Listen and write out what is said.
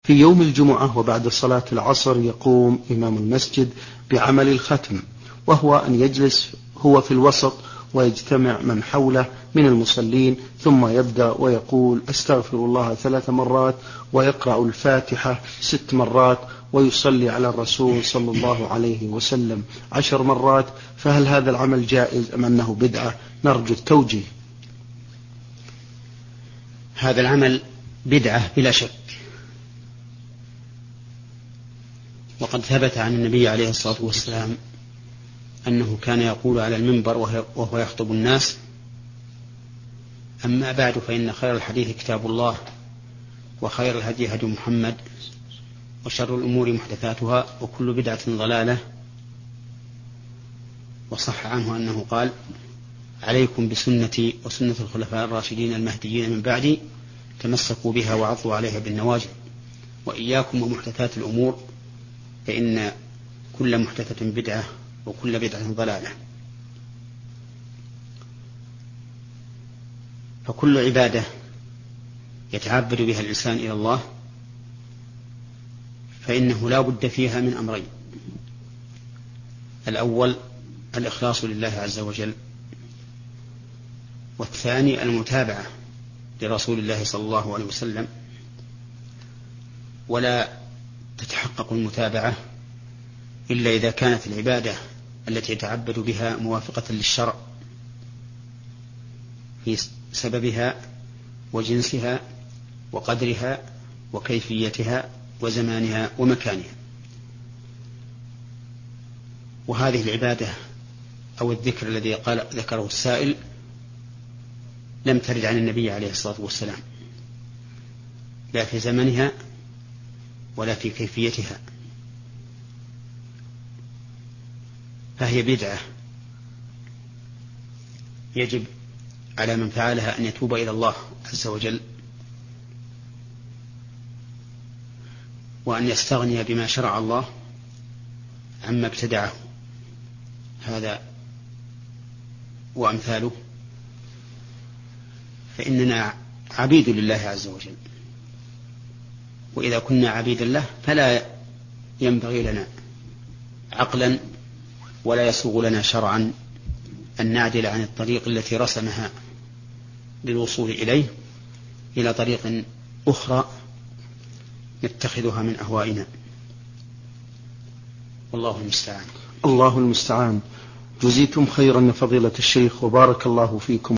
في يوم الجمعة وبعد صلاة العصر يقوم إمام المسجد بعمل الختم، وهو أن يجلس هو في الوسط ويجتمع من حوله من المصلين، ثم يبدأ ويقول أستغفر الله 3 مرات، ويقرأ الفاتحة 6 مرات، ويصلي على الرسول صلى الله عليه وسلم 10 مرات. فهل هذا العمل جائز أم أنه بدعة؟ نرجو التوجيه. هذا العمل بدعة بلا شك، وقد ثبت عن النبي عليه الصلاة والسلام أنه كان يقول على المنبر وهو يخطب الناس: أما بعد فإن خير الحديث كتاب الله، وخير الهدي هدي محمد، وشر الأمور محدثاتها، وكل بدعة ضلالة. وصح عنه أنه قال: عليكم بسنتي وسنة الخلفاء الراشدين المهديين من بعدي، تمسكوا بها وعضوا عليها بالنواجذ، وإياكم ومحدثات الأمور، فإن كل محدثة بدعة وكل بدعة ضلالة. فكل عبادة يتعبد بها الإنسان إلى الله فإنه لا بد فيها من أمرين: الأول الإخلاص لله عز وجل، والثاني المتابعة لرسول الله صلى الله عليه وسلم. ولا تتحقق المتابعة إلا إذا كانت العبادة التي يتعبد بها موافقة للشرع في سببها وجنسها وقدرها وكيفيتها وزمانها ومكانها. وهذه العبادة أو الذكر الذي ذكره السائل لم ترد عن النبي عليه الصلاة والسلام، لا في زمنها ولا في كيفيتها، فهي بدعة يجب على من فعلها أن يتوب إلى الله عز وجل، وأن يستغني بما شرع الله عما ابتدعه هذا وأمثاله. فإننا عبيد لله عز وجل، وإذا كنا عبيدا له فلا ينبغي لنا عقلا ولا يسوغ لنا شرعا أن نعدل عن الطريق التي رسمها للوصول إليه إلى طريق أخرى نتخذها من أهوائنا، والله المستعان. الله المستعان. جزيتم خيرا فضيلة الشيخ، وبارك الله فيكم.